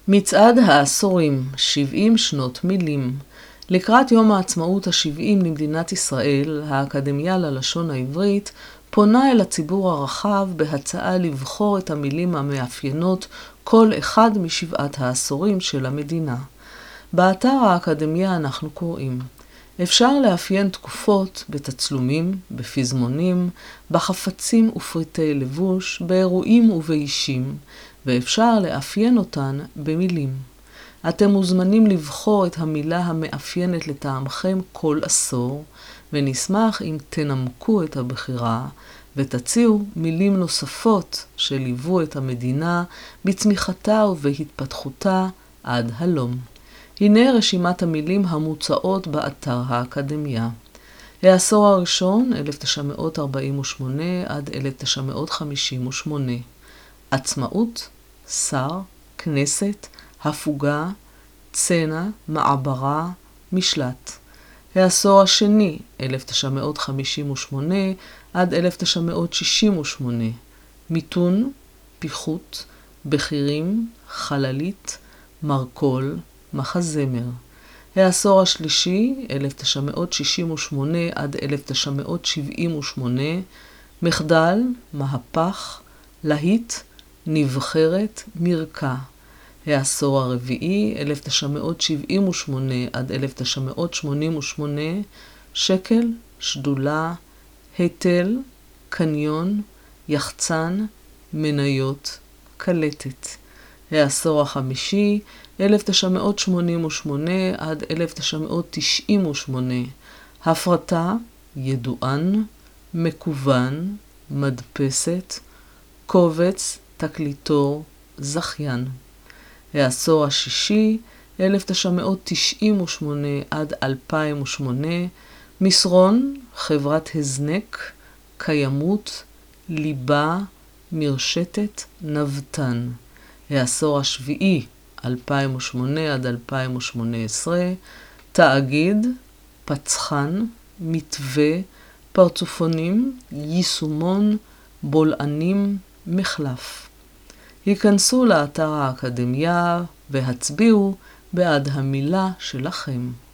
מצעד העשורים, 70 שנות מילים. לקראת יום העצמאות ה-70 למדינת ישראל, האקדמיה ללשון העברית פונה אל הציבור הרחב בהצעה לבחור את המילים המאפיינות כל אחד משבעת העשורים של המדינה. באתר האקדמיה אנחנו קוראים: אפשר לאפיין תקופות בתצלומים, בפזמונים, בחפצים ופריטי לבוש, באירועים ובאישים, ואפשר לאפיין אותן במילים. אתם מוזמנים לבחור את המילה המאפיינת לטעמכם כל עשור, ונשמח אם תנמקו את הבחירה ותציעו מילים נוספות שליוו את המדינה בצמיחתה ובהתפתחותה עד הלום. הנה רשימת המילים המוצעות באתר האקדמיה. העשור הראשון, 1948 עד 1958. עצמאות, שר, כנסת, הפוגה, צנע, מעברה, משלט. העשור השני, 1958 עד 1968. מיתון, פיחות, בכירים, חללית, מרקול, מחזמר. העשור השלישי, 1968 עד 1978, מחדל, מהפך, להיט, נבחרת, מרקע. העשור הרביעי, 1978 עד 1988, שקל, שדולה, היטל, קניון, יחצן, מניות, קלטת. העשור החמישי, 1988 עד 1998, הפרטה, ידוען, מקוון, מדפסת, קובץ, תקליטור, זכיין. העשור השישי, 1998 עד 2008, מסרון, חברת הזנק, קיימות, ליבה, מרשתת, נבטן. העשור השביעי, 2008 עד 2018, תאגיד, פצחן, מתווה, פרצופונים, יישומון, בולענים, מחלף. היכנסו לאתר האקדמיה והצביעו בעד המילה שלכם.